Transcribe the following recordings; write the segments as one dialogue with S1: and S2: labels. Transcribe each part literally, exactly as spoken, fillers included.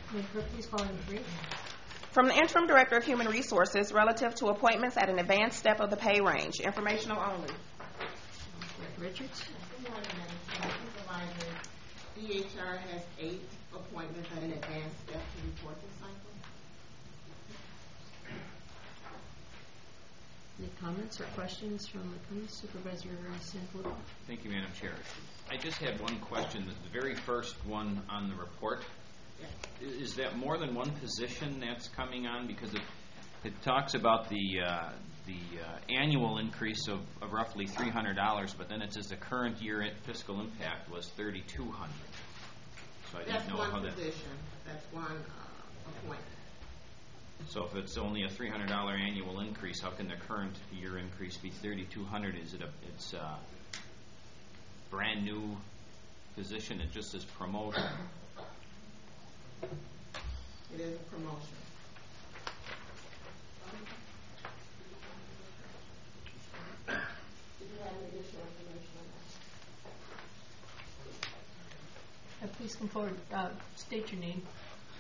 S1: Madam Clerk, please call item three.
S2: From the Interim Director of Human Resources relative to appointments at an advanced step of the pay range. Informational only.
S1: Director Richards.
S3: Good morning, Madam Supervisor. D H R has eight appointments at an advanced step to reporting cycle.
S1: Any comments or questions from the committee? Supervisor Sanfilippo.
S4: Thank you, Madam Chair. I just had one question. The very first one on the report,
S3: Yes.
S4: is that more than one position that's coming on? Because it, it talks about the uh, the uh, annual increase of, of roughly three hundred dollars, but then it says the current year fiscal impact was thirty-two hundred dollars. So I
S3: That's
S4: didn't know
S3: one
S4: how that.
S3: position. That's one uh, appointment.
S4: So if it's only a three hundred dollars annual increase, how can the current year increase be thirty-two hundred dollars? Is it a it's a brand new position? It just says promotion.
S3: It is a promotion. Do you have any additional information on that?
S1: Uh, please come forward. Uh, state your name.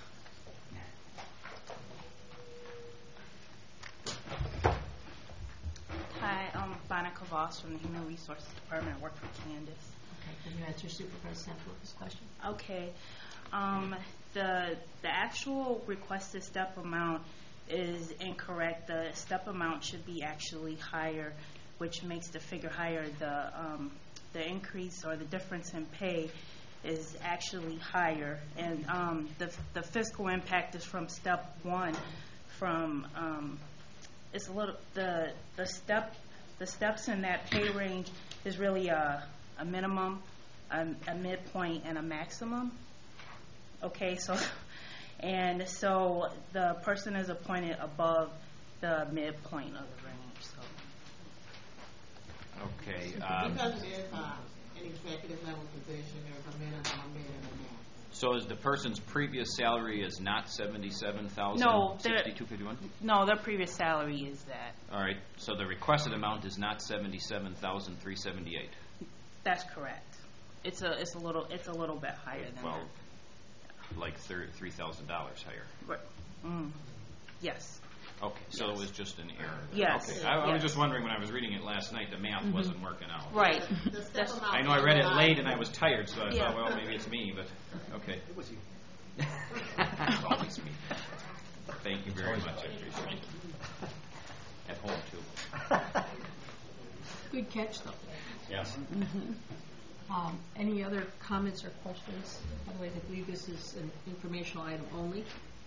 S5: Hi, I'm Monica Voss from the Human Resources Department. I work for Candace.
S1: Okay, can you answer Supervisor Sanfilippo's question?
S5: Okay. Um, the the actual requested step amount is incorrect. The step amount should be actually higher, which makes the figure higher. The um, the increase or the difference in pay is actually higher, and um, the the fiscal impact is from step one. From um, it's a little the the step the steps in that pay range is really a a minimum, a, a midpoint, and a maximum. Okay, so and so the person is appointed above the midpoint of the range. So
S4: Okay. Um,
S3: Because it is uh, an executive level position, there's a minimum, a mid, and a max.
S4: so is the person's previous salary is not seventy-seven thousand
S5: No, they're-
S4: sixty-two fifty-one?
S5: no, their previous salary is that.
S4: All right. So the requested amount is not seventy-seven thousand three seventy-eight.
S5: That's correct. It's a it's a little it's a little bit higher than
S4: Well,
S5: that.
S4: like three thousand dollars higher.
S5: Right. Mm. Yes.
S4: Okay, so it was just an error.
S5: Yes.
S4: Okay, I, I was
S5: Yes.
S4: just wondering when I was reading it last night, the math
S5: Mhm.
S4: wasn't working out.
S5: Right.
S3: The step
S5: That's-
S3: amount
S4: I know I read it
S3: is
S4: late and I was tired, so I
S5: Yeah.
S4: thought, well, maybe it's me, but okay. It was you. It's always me. Thank you very much. I appreciate it. At home too.
S1: Good catch, though.
S4: Yes.
S1: Um, any other comments or questions? Otherwise, I believe this is an informational item only.